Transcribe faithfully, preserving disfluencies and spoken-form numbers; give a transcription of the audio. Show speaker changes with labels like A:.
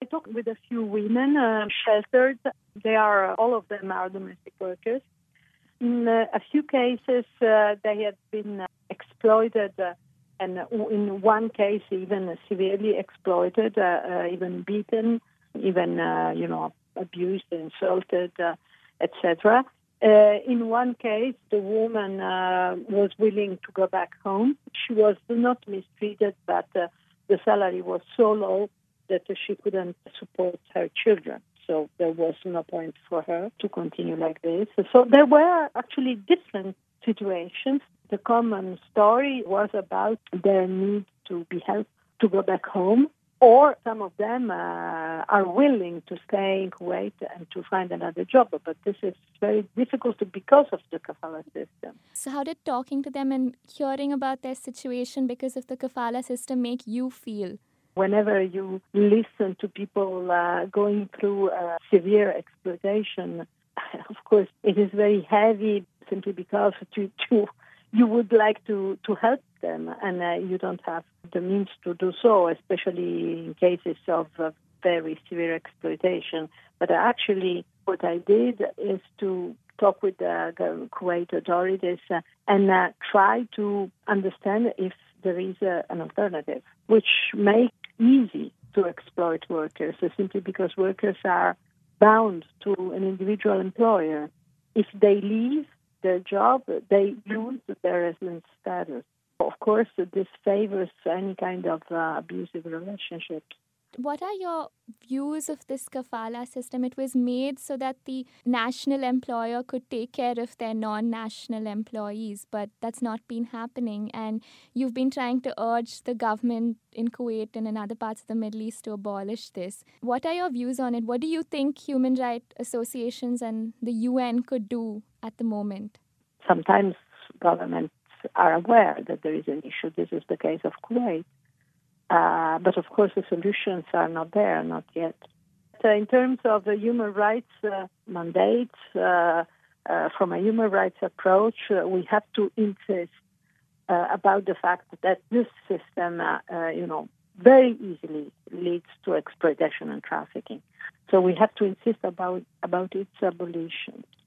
A: talked with a few women uh, sheltered. They are, all of them are domestic workers. In uh, a few cases, uh, they had been uh, exploited, uh, and in one case, even severely exploited, uh, uh, even beaten, even, uh, you know, abused, insulted, uh, et cetera. Uh, in one case, the woman uh, was willing to go back home. She was not mistreated, but uh, the salary was so low that she couldn't support her children. So there was no point for her to continue like this. So there were actually different situations. The common story was about their need to be helped to go back home, or some of them uh, are willing to stay in Kuwait and to find another job. But this is very difficult because of the kafala system.
B: So how did talking to them and hearing about their situation because of the kafala system make you feel?
A: Whenever you listen to people uh, going through uh, severe exploitation, of course, it is very heavy simply because to, to, you would like to, to help them and uh, you don't have the means to do so, especially in cases of uh, very severe exploitation. But actually, what I did is to talk with the, the Kuwait authorities uh, and uh, try to understand if there is uh, an alternative, which makes easy to exploit workers, uh, simply because workers are bound to an individual employer. If they leave their job, they lose their residence status. Of course, this favors any kind of uh, abusive relationships.
B: What are your views of this kafala system? It was made so that the national employer could take care of their non-national employees, but that's not been happening. And you've been trying to urge the government in Kuwait and in other parts of the Middle East to abolish this. What are your views on it? What do you think human rights associations and the U N could do at the moment?
A: Sometimes governments are aware that there is an issue. This is the case of Kuwait. Uh, but of course, the solutions are not there, not yet. So in terms of the human rights uh, mandates, uh, uh, from a human rights approach, uh, we have to insist uh, about the fact that this system, uh, uh, you know, very easily leads to exploitation and trafficking. So we have to insist about about its abolition.